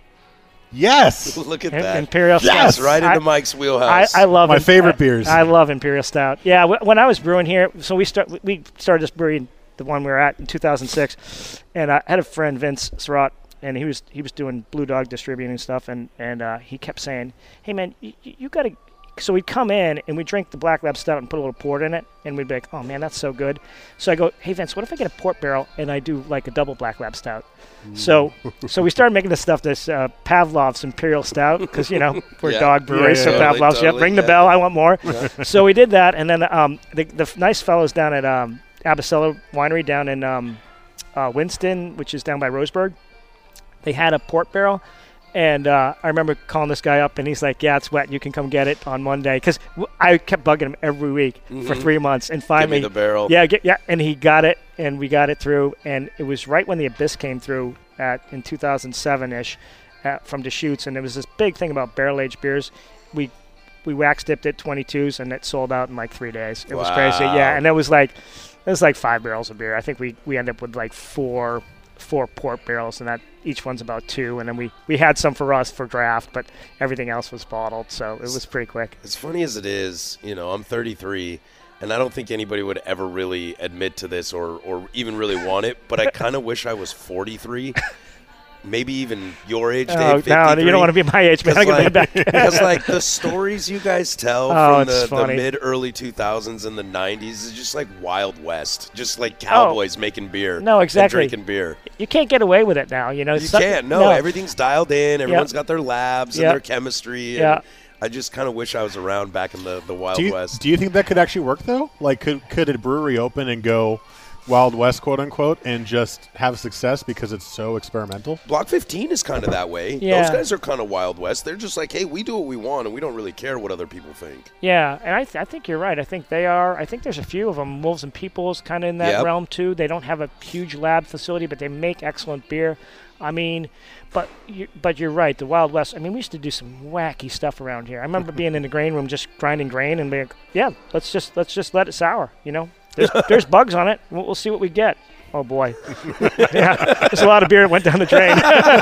Yes. Look at Im- that. Imperial Yes! Stout. Right into I, Mike's I, wheelhouse. I love My Im- favorite I- beers. I love Imperial Stout. Yeah, w- when I was brewing here, so we start we started this brewery, the one we were at in two thousand six, and I had a friend Vince Surratt, and he was he was doing Blue Dog distributing stuff, and and uh, he kept saying, "Hey man, you, you got to." So we'd come in and we'd drink the Black Lab Stout and put a little port in it, and we'd be like, "Oh man, that's so good." So I go, "Hey Vince, what if I get a port barrel and I do like a double Black Lab Stout?" So, so we started making this stuff, this uh, Pavlov's Imperial Stout, because you know we're Yeah. dog brewery, Yeah, so yeah, totally, Pavlov's. Yep, totally, ring the yeah. bell. I want more. So we did that, and then um, the the f- nice fellows down at um, Abbasella Winery down in um, uh, Winston, which is down by Roseburg, they had a port barrel. And uh, I remember calling this guy up, and he's like, "Yeah, it's wet. You can come get it on Monday." Because w- I kept bugging him every week for Mhm. three months, and Give finally, me the barrel. yeah, get, yeah, and he got it, and we got it through, and it was right when the Abyss came through at in two thousand seven ish, from Deschutes, and there was this big thing about barrel aged beers. We we wax dipped it twenty-twos, and it sold out in like three days. It was crazy, Wow. yeah, and it was like it was like five barrels of beer. I think we we ended up with like four four port barrels, and that each one's about two, and then we we had some for us for draft, but everything else was bottled, so it was pretty quick. As funny as it is, you know, I'm thirty-three. and I don't think anybody would ever really admit to this or, or even really want it, but I kind of wish I was forty-three. Maybe even your age, Dave. Oh, no, you don't want to be my age, man. I like, get back. Because, like, the stories you guys tell Oh, from the, it's the funny. mid-early two thousands and the nineties is just like Wild West. Just like cowboys making beer. No, exactly. And drinking beer. You can't get away with it now. You know, You Some- can't. No, everything's dialed in. Everyone's Yeah. got their labs and Yeah. their chemistry. And Yeah. I just kind of wish I was around back in the, the Wild Do you, West. do you think that could actually work though? Like, could could a brewery open and go Wild West, quote unquote, and just have success because it's so experimental? Block fifteen is kind of that way. Yeah. Those guys are kind of Wild West. They're just like, hey, we do what we want, and we don't really care what other people think. Yeah, and I, th- I think you're right. I think they are. I think there's a few of them. Wolves and Peoples kind of in that Yep. realm too. They don't have a huge lab facility, but they make excellent beer. I mean, but you, but you're right. The Wild West. I mean, we used to do some wacky stuff around here. I remember being in the grain room, just grinding grain, and being, like, yeah, let's just let's just let it sour. You know, there's there's bugs on it. We'll, we'll see what we get. Oh boy, yeah, there's a lot of beer that went down the drain.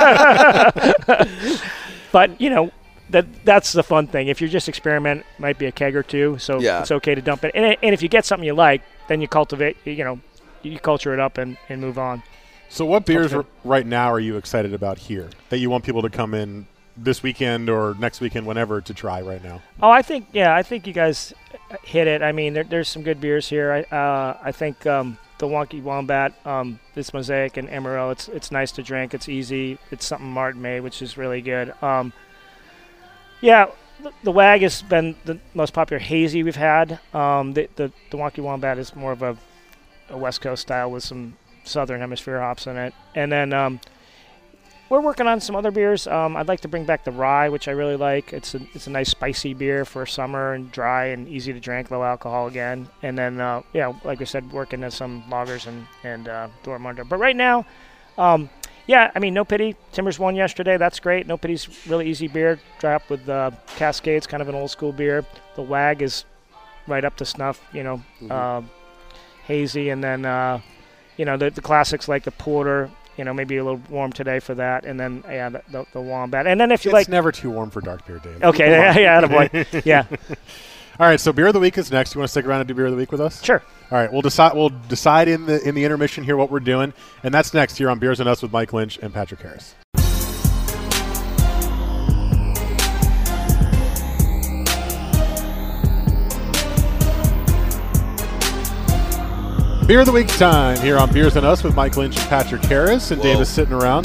But you know, that that's the fun thing. If you're just experiment, it might be a keg or two, so Yeah. it's okay to dump it. And, it- and if you get something you like, then you cultivate. You know, you culture it up and, and move on. So, what beers Okay. r- right now are you excited about here that you want people to come in this weekend or next weekend, whenever, to try right now? Oh, I think yeah, I think you guys hit it. I mean, there, there's some good beers here. I uh, I think um, the Wonky Wombat, um, this Mosaic and Amarillo. It's it's nice to drink. It's easy. It's something Martin made, which is really good. Um, yeah, the, the W A G has been the most popular hazy we've had. Um, the, the the Wonky Wombat is more of a, a West Coast style with some Southern Hemisphere hops in it, and then. Um, We're working on some other beers. Um, I'd like to bring back the rye, which I really like. It's a it's a nice spicy beer for summer and dry and easy to drink, low alcohol again. And then uh, yeah, like I said, working on some lagers and and uh, Dortmunder. But right now, um, yeah, I mean, No Pity. Timbers won yesterday. That's great. No Pity's really easy beer. Dry up with uh, Cascades, kind of an old school beer. The W A G is right up to snuff. You know, Mhm. uh, hazy, and then uh, you know the the classics like the Porter. You know, maybe a little warm today for that, and then yeah, the, the, the Wombat, and then if you It's like, never too warm for dark beer, Dave. okay, yeah, yeah, attaboy. yeah, All right, so beer of the week is next. You want to stick around and do beer of the week with us? sure. All right, we'll decide. We'll decide in the in the intermission here what we're doing, and that's next here on Beers and Us with Mike Lynch and Patrick Harris. Beer of the week time here on Beers and Us with Mike Lynch and Patrick Harris, and Whoa. Dave is sitting around.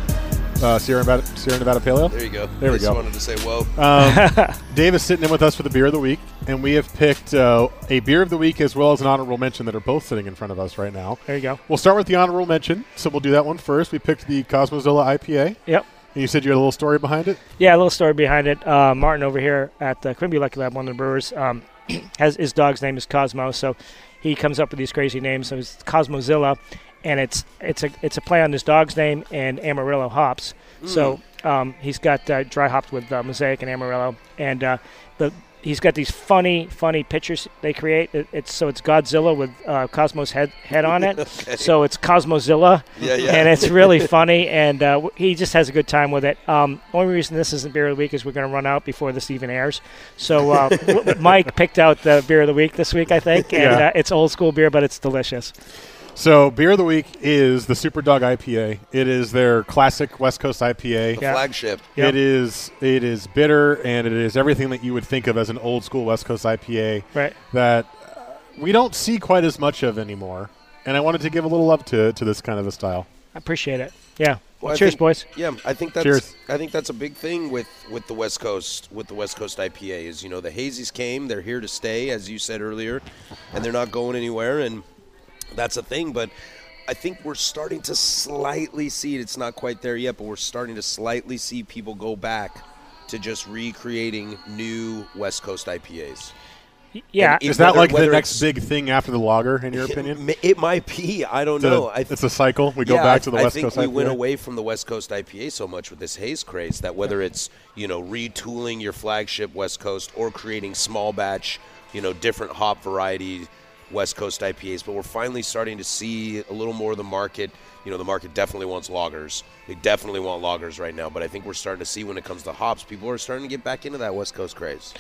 Uh, Sierra Nevada, Sierra Nevada Pale Ale. There you go. There we I just go. wanted to say, whoa. Um, Dave is sitting in with us for the beer of the week, and we have picked uh, a beer of the week as well as an honorable mention that are both sitting in front of us right now. There you go. We'll start with the honorable mention, so we'll do that one first. We picked the Cosmozilla I P A, and Yep. you said you had a little story behind it. Yeah, a little story behind it. Uh, Martin over here at the Quimby Lucky Lab, one of the brewers, um, has his dog's name is Cosmo, so he comes up with these crazy names. So it's Cosmozilla, and it's it's a it's a play on his dog's name and Amarillo hops. So um, he's got uh, dry hopped with uh, Mosaic and Amarillo, and uh, the he's got these funny funny pictures they create. It, it's so it's Godzilla with uh, Cosmo's head head on it. Okay. So it's Cosmozilla. Yeah, yeah. And it's really funny, and uh, w- he just has a good time with it. Um, only reason this isn't beer of the week is we're going to run out before this even airs. So uh, w- Mike picked out the beer of the week this week, I think, and Yeah. uh, it's old school beer, but it's delicious. So, beer of the week is the Superdog I P A. It is their classic West Coast I P A. The Yeah. flagship. Yep. It is it is bitter, and it is everything that you would think of as an old school West Coast I P A Right. that uh, we don't see quite as much of anymore. And I wanted to give a little love to to this kind of a style. I appreciate it. Yeah. Well, I Cheers, think- boys. Yeah, I think that's Cheers. I think that's a big thing with, with the West Coast with the West Coast I P A is, you know, the hazies came, they're here to stay, as you said earlier, and they're not going anywhere, and that's a thing. But I think we're starting to slightly see it. It's not quite there yet, but we're starting to slightly see people go back to just recreating new West Coast I P As. Y- Yeah. And it- Is that whether- like the whether next it's- big thing after the lager, in your opinion? It, it might be. I don't It's a- know. I th- it's a cycle. We go yeah, back to the I, West I think Coast we I P A. went away from the West Coast I P A so much with this haze craze that whether it's, you know, retooling your flagship West Coast or creating small batch, you know, different hop variety West Coast I P As, but we're finally starting to see a little more of the market. You know, the market definitely wants lagers. They definitely want lagers right now, but I think we're starting to see when it comes to hops, people are starting to get back into that West Coast craze.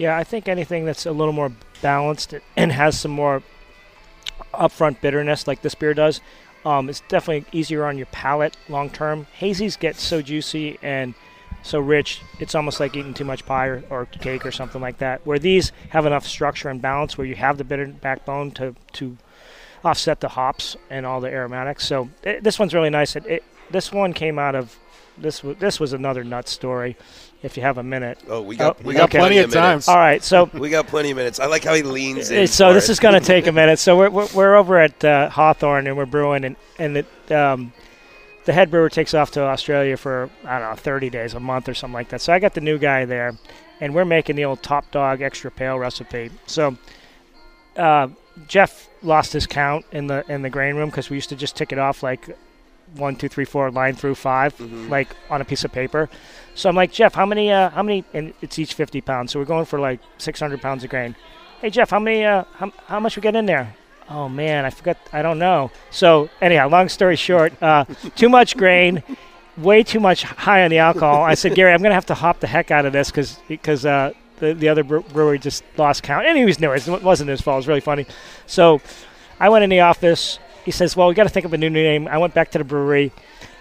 Yeah, I think anything that's a little more balanced and has some more upfront bitterness like this beer does, um, it's definitely easier on your palate long term. Hazies get so juicy and so rich, it's almost like eating too much pie or, or cake or something like that, where these have enough structure and balance where you have the bitter backbone to, to offset the hops and all the aromatics. So it, this one's really nice. It, it, this one came out of, this, w- this was another nut story, if you have a minute. Oh, we got, oh, we got okay. plenty plenty of of time. minutes. All right, so We got plenty of minutes. I like how he leans in. so for this it. is going to take a minute. So we're, we're, we're over at uh, Hawthorne, and we're brewing, and, and it, um, the head brewer takes off to Australia for, I don't know, thirty days, a month or something like that. So I got the new guy there, and we're making the old Top Dog extra pale recipe. So uh, Jeff lost his count in the in the grain room because we used to just tick it off like one, two, three, four, line through five, Mhm. like on a piece of paper. So I'm like, Jeff, how many, uh, how many, and it's each fifty pounds. So we're going for like six hundred pounds of grain. Hey, Jeff, how many, uh, how, how much we get in there? Oh, man, I forgot. I don't know. So anyhow, long story short, uh, too much grain, way too much high on the alcohol. I said, Gary, I'm going to have to hop the heck out of this because because uh, the, the other brewery just lost count. And he was new. It wasn't his fault. It was really funny. So I went in the office. He says, well, we got to think of a new name. I went back to the brewery.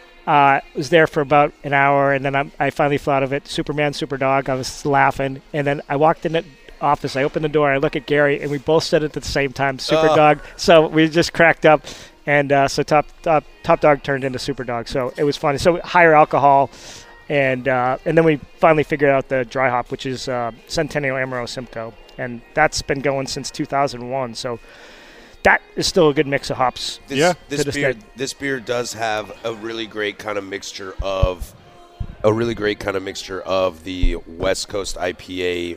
Uh, was there for about an hour, and then I, I finally thought of it, Superman, Superdog. I was laughing. And then I walked in the office. I opened the door. I look at Gary, and we both said it at the same time, Superdog. Oh. So we just cracked up. And uh, so Top, Top Top Dog turned into Superdog. So it was funny. So higher alcohol. And uh, and then we finally figured out the dry hop, which is uh, Centennial Amaro Simcoe. And that's been going since two thousand one. So that is still a good mix of hops. This, Yeah. this this beer day. this beer does have a really great kind of mixture of a really great kind of mixture of the West Coast I P A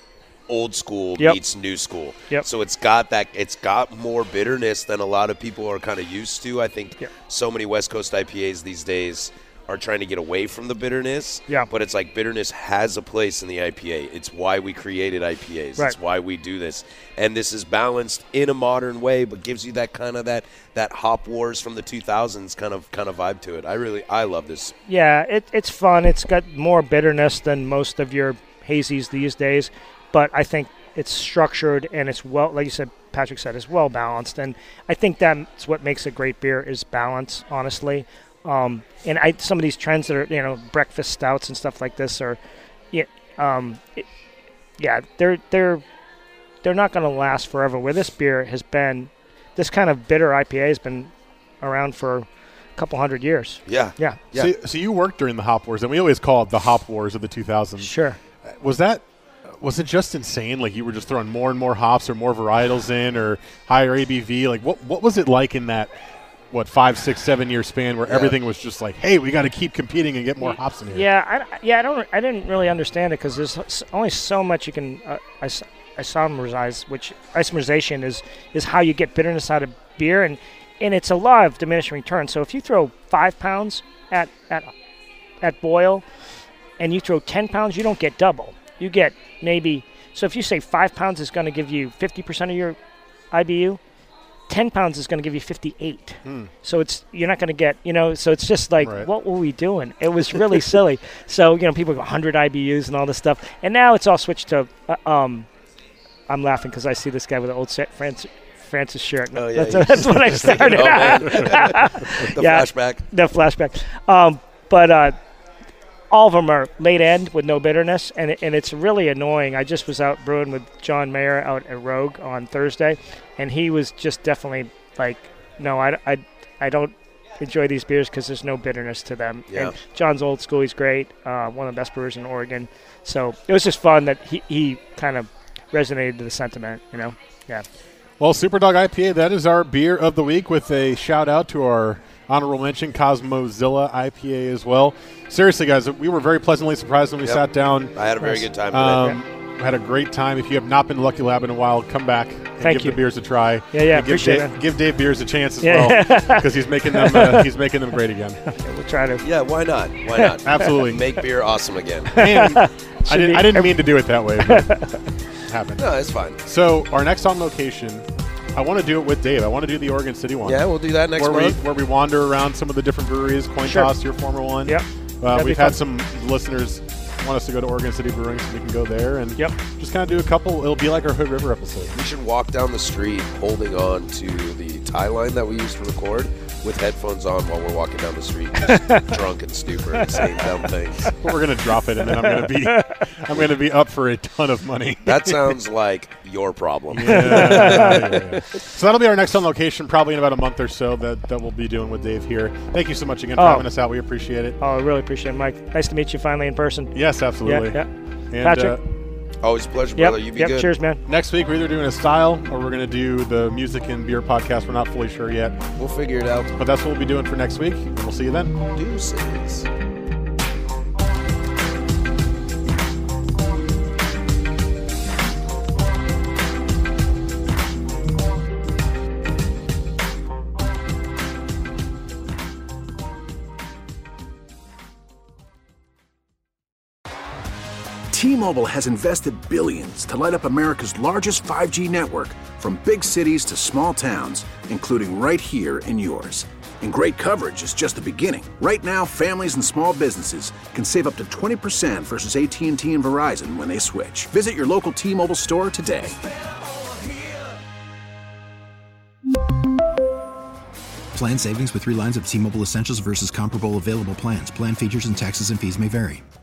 old school Yep. meets new school. Yep. So it's got that it's got more bitterness than a lot of people are kind of used to. I think Yep. so many West Coast I P As these days are trying to get away from the bitterness. Yeah. But it's like bitterness has a place in the I P A. It's why we created I P As. Right. It's why we do this. And this is balanced in a modern way, but gives you that kind of that that hop wars from the two thousands kind of kind of vibe to it. I really I love this. Yeah, it, it's fun. It's got more bitterness than most of your hazies these days, but I think it's structured and it's well, like you said, Patrick said, it's well balanced. And I think that's what makes a great beer is balance, honestly. Um, and I some of these trends that are, you know, breakfast stouts and stuff like this are, yeah, um, it, yeah, they're they're they're not going to last forever. Where this beer has been, this kind of bitter I P A has been around for a couple hundred years. Yeah. Yeah, Yeah. So, so you worked during the hop wars, and we always call it the hop wars of the two thousands. sure. Was that was it just insane? Like you were just throwing more and more hops or more varietals in, or higher A B V? Like what what was it like in that what five, six, seven year span where Yeah. everything was just like, hey, we got to keep competing and get more hops in here? Yeah, I, yeah, I don't, I didn't really understand it because there's s- only so much you can uh, is- isomerize, which isomerization is is how you get bitterness out of beer, and and it's a law of diminishing returns. So if you throw five pounds at at at boil, and you throw ten pounds, you don't get double. You get maybe. So if you say five pounds is going to give you fifty percent of your I B U, ten pounds is going to give you fifty-eight. Hmm. So it's you're not going to get, you know, so it's just like, Right. what were we doing? It was really silly. So, you know, people go one hundred I B Us and all this stuff. And now it's all switched to, uh, um, I'm laughing because I see this guy with an old Sa- Francis, Francis shirt. Oh, yeah, that's, you that's what I just take it started home, at. The Yeah. flashback. The flashback. Um, but uh, all of them are late end with no bitterness, and it, and it's really annoying. I just was out brewing with John Mayer out at Rogue on Thursday, and he was just definitely like, no, I, I, I don't enjoy these beers because there's no bitterness to them. Yeah. And John's old school. He's great. Uh, one of the best brewers in Oregon. So it was just fun that he, he kind of resonated to the sentiment, you know? Yeah. Well, Superdog I P A, that is our beer of the week with a shout out to our honorable mention, Cosmozilla I P A as well. Seriously, guys, we were very pleasantly surprised when we Yep. sat down. I had a very Nice. good time with it. Um, we had a great time. If you have not been to Lucky Lab in a while, come back and Thank give you. the beers a try. Yeah, yeah, And give appreciate Dave, it. give Dave beers a chance as Yeah. well because he's making them uh, he's making them great again. We'll try to. Yeah, why not? Why not? Absolutely. Make beer awesome again. And I Should didn't be- I didn't mean to do it that way, but it happened. No, it's fine. So our next on location, I want to do it with Dave. I want to do the Oregon City one. Yeah, we'll do that next where we month. where we wander around some of the different breweries. Coin Sure. toss, your former one. Yep. Uh, That'd be we've had fun. some listeners want us to go to Oregon City Brewing so we can go there and yep. just kind of do a couple. It'll be like our Hood River episode. We should walk down the street holding on to the tie line that we used to record with headphones on while we're walking down the street, just drunk and stupid and saying dumb things. But we're gonna drop it, and then I'm gonna be, I'm gonna be up for a ton of money. That sounds like your problem. Yeah, yeah, yeah. So that'll be our next on location, probably in about a month or so. That that we'll be doing with Dave here. Thank you so much again for oh. having us out. We appreciate it. Oh, I really appreciate it, Mike. Nice to meet you finally in person. Yes, absolutely. Yeah, yeah. And, Patrick. Uh, Always a pleasure, yep, brother. You be yep, good. Cheers, man. Next week, we're either doing a style or we're going to do the music and beer podcast. We're not fully sure yet. We'll figure it out. But that's what we'll be doing for next week, and we'll see you then. Deuces. T-Mobile has invested billions to light up America's largest five G network, from big cities to small towns, including right here in yours. And great coverage is just the beginning. Right now, families and small businesses can save up to twenty percent versus A T and T and Verizon when they switch. Visit your local T-Mobile store today. Plan savings with three lines of T-Mobile Essentials versus comparable available plans. Plan features and taxes and fees may vary.